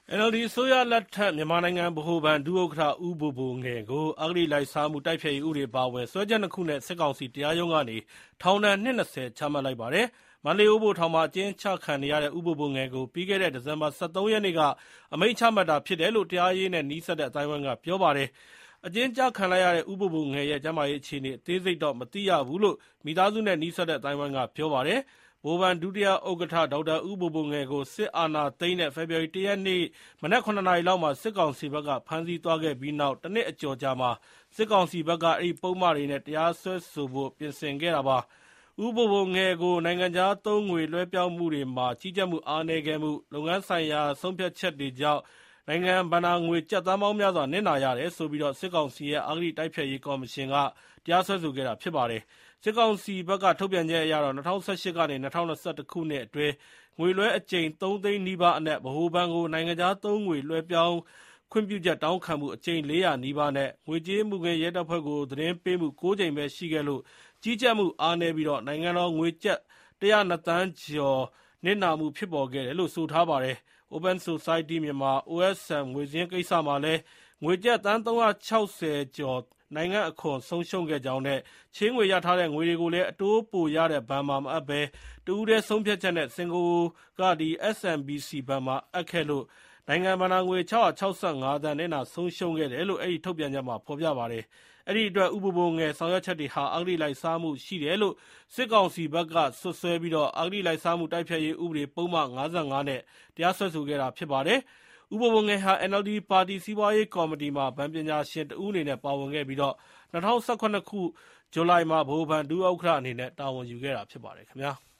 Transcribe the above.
NLD အစိုးရလက်ထက်မြန်မာနိုင်ငံဗဟိုဘဏ်ဒုဥက္ကဋ္ဌဦးဘိုဘိုငယ်ကိုအဂတိလိုက်စားမှုတိုက်ဖျက်ရေးဥပဒေပါဝင်စွဲချက်2 ခုနဲ့စစ်ကောင်စီတရားရုံးကနေထောင်ဒဏ်နှစ်20ချမှတ်လိုက်ပါတယ်။မန္တလေးအိုးဘိုထောင်မှာအကျဉ်းချခံနေရတဲ့ဦးဘိုဘိုငယ်ကိုပြီးခဲ့တဲ့ဒီဇင်ဘာ13 ရက်နေ့ကအမိန့်ချမှတ်တာဖြစ်တယ်လို့တရားရေးနဲ့နှီးစပ်တဲ့အတိုင်းအဝိုင်းကပြောပါတယ်။အကျဉ်းချခံလိုက်ရတဲ့ဦးဘိုဘိုငယ်ရဲ့ကျန်းမာရေးအခြေအနေအသေးစိတ်တော့မသိရဘူးလို့မိသားစုနဲ့နှီးစပ်တဲ့အတိုင်းအဝိုင်းကပြောပါတယ်။ဗဟိုဘဏ်ဒုတိယဥက္ကဋ္ဌဒေါက်တာဦးဘိုဘိုငယ်ကိုစစ်အာဏာသိမ်းတဲ့ဖေဖော်ဝါရီ 1 ရက်နေ့မနက် 9 နာရီလောက်မှာစစ်ကောင်စီဘက်ကဖမ်းဆီးသွားခဲ့ပြီးနောက်တနှစ်အကျော်ကြာမှာစစ်ကောင်စီဘက်ကအဲဒီပုဒ်မတွေနဲ့တရားစွဲဆိုဖို့ပြင်ဆင်ခဲ့တာပါ။ဦးဘိုဘိုငယ်ကိုနိုင်ငံခြားသုံးငွေလွှဲပြောင်းမှုတွေမှာကြီးကြပ်မှုအားနည်းခဲ့မှုလုပ်ငန်းဆိုင်ရာဆုံးဖြတ်ချက်တွေကြောင့်နိုင်ငံဘဏ္ဍာငွေကျပ်သန်းပေါင်းများစွာနစ်နာရတယ်ဆိုပြီးစစ်ကောင်စီရဲ့အဂတိတိုက်ဖျက်ရေးကော်မရှင်ကတရားစွဲဆိုခဲ့တာဖြစ်ပါတယ်။စစ်ကောင်စီဘက်ကထုတ်ပြန်ချက်အရတော့2018ကနေ2021ခုနှစ်အတွင်းငွေလွှဲအကြိမ်3 သိန်းနီးပါးအနက်ဗဟိုဘဏ်ကိုနိုင်ငံခြားသုံးငွေလွှဲပြောင်းခွင့်ပြုချက်တောင်းခံမှုအကြိမ်400နီးပါးနဲ့ငွေကြေးမှုခင်းရဲတပ်ဖွဲ့ကိုသတင်းပေးမှု9 ကြိမ်ပဲရှိခဲ့လို့ကြီးကြပ်မှုအားနည်းပြီးနိုင်ငံတော်ငွေကျပ်102 သန်းကျော်နစ်နာမှုဖြစ်ပေါ်ခဲ့တယ်လို့ဆိုထားပါတယ်။ Open Society Myanmar OSM ငွေစင်းကိစ္စမှာလည်းငွေကျပ်သန်း360ကျော်နိုင်ငံအခွန်ဆုံးရှုံးခဲ့ကြောင်းနဲ့ချေးငွေရထားတဲ့ငွေတွေကိုလည်းအတိုးပိုရတဲ့ဘဏ်မှာမအပ်ဘဲတဦးတည်းဆုံးဖြတ်ချက်နဲ့စင်ကာပူကSMBC ဘဏ်မှာအပ်ခဲ့လို့နိုင်ငံဘဏ္ဍာငွေ665 သန်းနစ်နာဆုံးရှုံးခဲ့တယ်လို့အဲဒီထုတ်ပြန်ချက်မှာဖော်ပြပါတယ်။အဲဒီအတွက်ဦးဘိုဘိုငယ်ဆောင်ရွက်ချက်တွေဟာအဂတိလိုက်စားမှုရှိတယ်လို့စစ်ကောင်စီဘက်ကစွပ်စွဲပြီးအဂတိလိုက်စားမှုတိုက်ဖျက်ရေးဥပဒေပုဒ်မ55နဲ့တရားစွဲဆိုခဲ့တာဖြစ်ပါတယ်။ဦးဘိုဘိုငယ်ဟာ NLD ပါတီစီးပွားရေးကော်မတီမှာဘဏ်ပညာရှင်တဦးအနေနဲ့ပါဝင်ခဲ့ပြီး2017 ခုဇူလိုင်မှာဗဟိုဘဏ်ဒုဥက္ကဋ္ဌအနေနဲ့တာဝန်ယူခဲ့တာဖြစ်ပါတယ်ခင်ဗျာ။